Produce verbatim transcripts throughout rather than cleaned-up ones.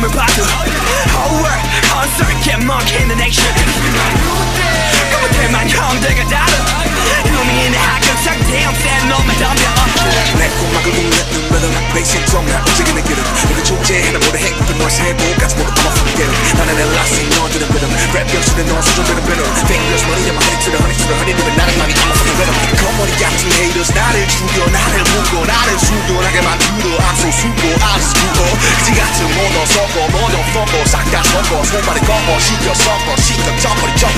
꿈을 봐도 Whole world concert get 먹히는 액션 꿈을 때만 형들과 다른 루밍이 내 하극상 damn 싼 놈만 덤벼 내 꼬막을 울렸는 rhythm 베이스인 정말 움직이는 기름 너를 존재하는 모든 행복은 너의 세보까지 모두 I'm a fucking get em 나는 엘라스인 너들은 rhythm 랩 병신은 너 수준들은 rhythm fingers 머리에만 허니 트를 허니 트를 허니 트를 나는 많이 I'm a fucking rhythm 거머리 같은 haters 나를 죽여 나를 묶어 나를 숙연하게 만들어 I'm so super I just do it 그지 같은 모너 섞어 모너 섞어 싹 다 섞어 손발에 검어 시켜 섞어 시켜 쩍거리 쩍거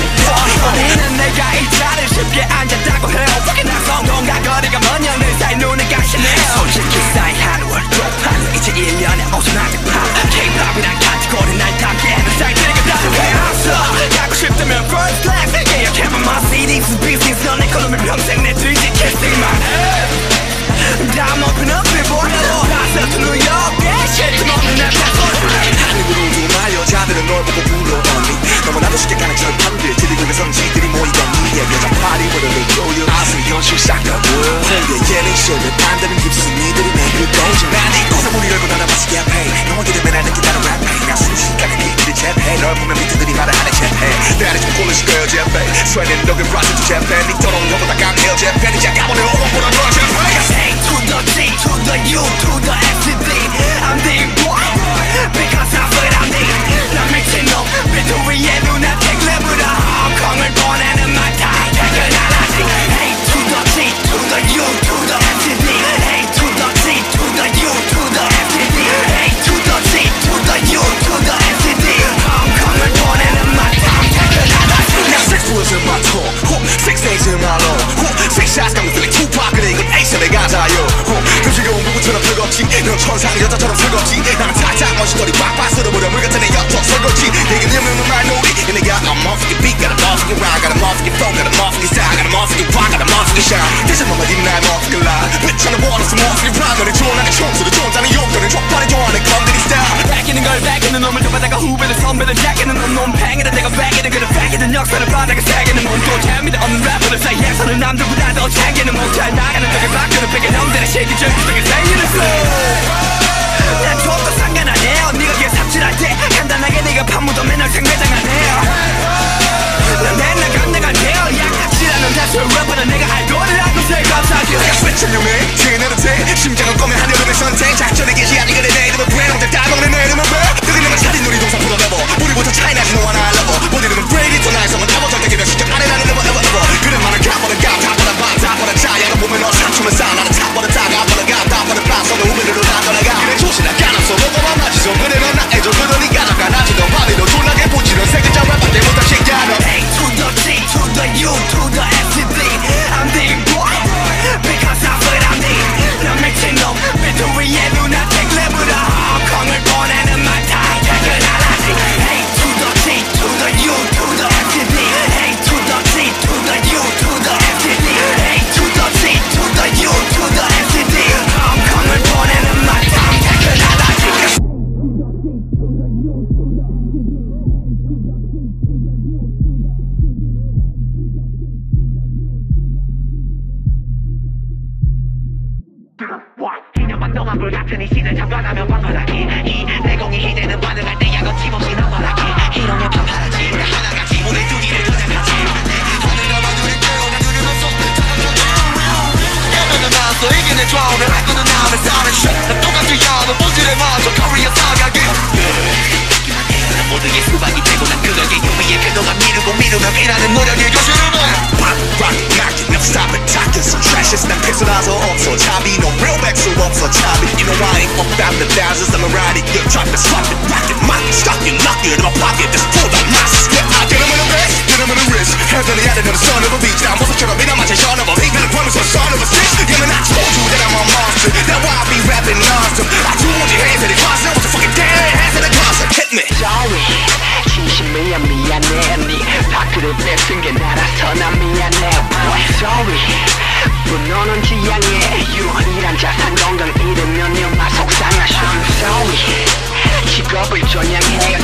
너희는 내가 이 자리를 쉽게 앉았다고 해요 Fucking 나 성공과 거리가 먼 년들 사이 눈을 가시네요 솔직히 쌓인 하루월 쪽팔려 이제 일 년에 오순하게 파 K-팝이란 카테고리 날 담게 해는 사이트리가 따뜻해 없어 가고 싶다면 first class 계약해봐 my city is business 넌 에코노미 평생 내 뒤지 kissing my head I'm open up before 봤어 to New York shit 좀 없는 내 패스워드 하늘으로 두말 여자들은 널 보고 불러 언니 너무나도 쉽게 가는 철판들 지리국의 성지들이 모이던 니의 여자 파리보다를 조여 아슬 현실 싹다 보여 홍대 예능쇼를 판다는 깁스니들이 내그 동정 난 이곳에 문을 열고 나는 마시게 해 너에게 되면 날 느낀다는 랩해 나 순식간에 길들이 재패 널 보면 밑에들이 말을 하네 재패 내 안에 좀 꼴을 시켜요 재패 스웨덴 너그 브라질 재패 니처럼 너보다 강해요 재패 니 작가보내 오원보다 너 재패 A to the G to the U to the S to D I'm the boy because I'm what I need 난 미친놈 비트 위에 눈앞에 글래브라 홍콩을 보내는 마타 퇴근 안 하지 A to the G to the U to the S to D A to the G to the U to the S to D A to the G to the U to the S to D 홍콩을 보내는 마타 퇴근 안 하지 Now six words in my tongue six days in my long six shots got me feeling Tupac 그래 이건 에이스의 가사요 금시겨운 부부처럼 뜨겁지 넌 천상 여자처럼 설겁지 나는 살짝 멋있거리 빡빡 쓸어버려 물 같은 애 엿적 설거지 내게 내면 말놀이 내가 I'm motherfucking beat got a motherfucking rhyme got a motherfucking flow got a motherfucking style got a motherfucking rock got a motherfucking shine 대신 너만 있나 motherfucking lie bitch on the wall it's a motherfucking rhyme 너네 좋아하는 총수를 좋아하는 욕들은 족발이 좋아하는 컴퓨터 style 뺏기는 걸 뺏기는 놈을 잡아다가 후배들 선배들 제끼는 놈 놈팽이들 내가 뺏기는 그를 뺏기는 역사를 바닥에 새기는 몸또 재미도 없는 래퍼들 사이에서는 남들보다 더 챙기는 몸잘 나가는 적을 바꾸는 뺏긴 형들의 시기 중 그게 생기는 난 좋도 상관 안 해요 네가 걔 삽질할 때 간단하게 네가 판무도 맨날 생매장 안 해요 난 맨날 간당한 해요 약각질하는 다수 래퍼는 내가 알고를 하고 새 감사하지 내가 스위치를 해 지내는 돼 심장은 꺼면 하려는 선택 작전의 개시 아니 그래 내 이름은 브레인 혼자 따먹는 내 이름은 왜 너희 놈은 살인 놀이동산 풀어내버 우리부터 차이나지 너와 나 알러버 본 이름은 브레이디 또 나의 성은 아버 절대 기별 시켜 안에 나는 never ever ever 그래 많은 가버는 감 다버는 밤 다버는 자야 너 보면 너 상추는 싸 나는 타버는 다가 버는 감 다버는 밤 서로 우리로 나눠나가 그래 조신한 까놨어 너가 만나지서 그래 넌 나애줘 그러니까 나가 나지던 바리로 졸라게 보지는 세 글자 랩밖에 못한 새끼야 너 A to the G to the U to the S to D I'm the boy because I'm what I need 난 미친놈 비트 위에 눈앞에 글래브라 홍콩을 보내는 마타 퇴근 안 하지 A to the G to the U to the S to D A to the G to the U to the S to D A to the G to the U to the S to D 홍콩을 보내는 마타 퇴근 안 하지 이년만 너만 불같은 이 시대 잠깐하면 방바닥이 이 내공이 희대는 반응할 때 양거침없이 넘어가기 이러면 파파라지 하나같이 오늘 두 길을 그냥같이 손을 감아 눈을 떼고 내 눈을 멈춰 야너는 나서 이게 내 좌우를 할 거는 나를 사는 난 똑같이 야너 본질에 맞춰 커리어 사가기 모든 게 수박이 되고 난 그걸게 유미에 그동안 미루고 미루며 일하는 노력의 교실을 해 Rock, rock, knock it, never stop it, talking some trash it's 난 팩소나서 없어 차비 no real 백수 없어 차비 You know I ain't about the thousands I'm a ride it, you drop it, swap it, rock it, mock it, stock it, lock it in my pocket, just pull the mask Yeah, I get 'em in the wrist, get 'em in the wrist Hands on the other than the son of a beach 난 모습처럼 이나마치 son of a beat 나는 promise a son of a stitch Yeah, man, I told you that I'm a monster That's why I be rapping nonstop I do want your hands in the closet, what's the fucking dead hands in the closet, hit me Sorry 진심이야 미안해 네 파크를 뺏은 게 나라서 난 미안해 Sorry 분노는 지향해 유일한 자산 건강 잃으면 연마 속상하셔 Sorry 직업을 전향해